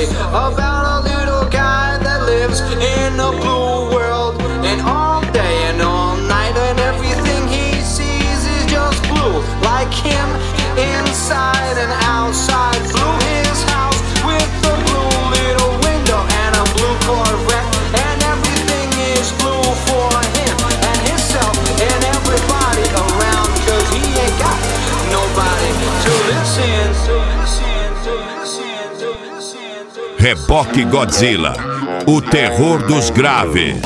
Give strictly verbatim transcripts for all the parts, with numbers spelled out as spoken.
about a little guy that lives in a blue world, and all day and all night, and everything he sees is just blue, like him inside and outside. Blue his house with a blue little window and a blue Corvette, and everything is blue for him and himself and everybody around, 'cause he ain't got nobody to listen to. Reboque Godzilla, o terror dos graves.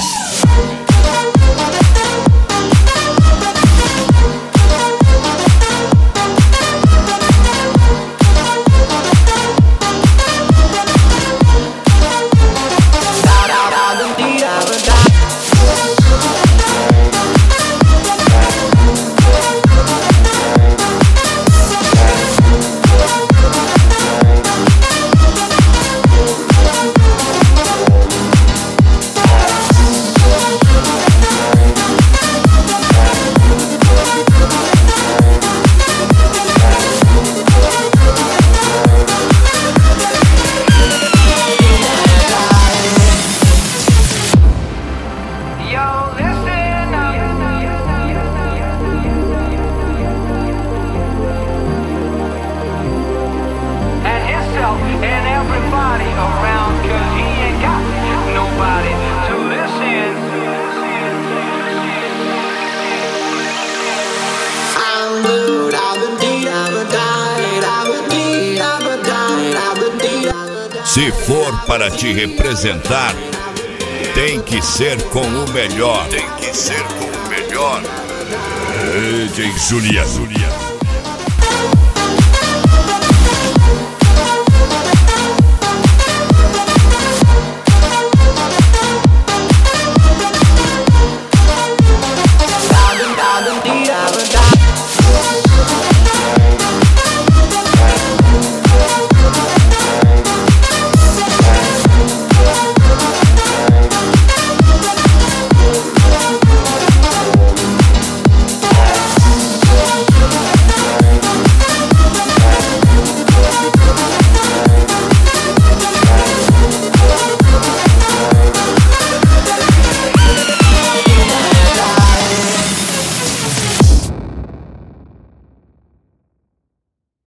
Se for para te representar, tem que ser com o melhor. Tem que ser com o melhor. D J Julia, Julia.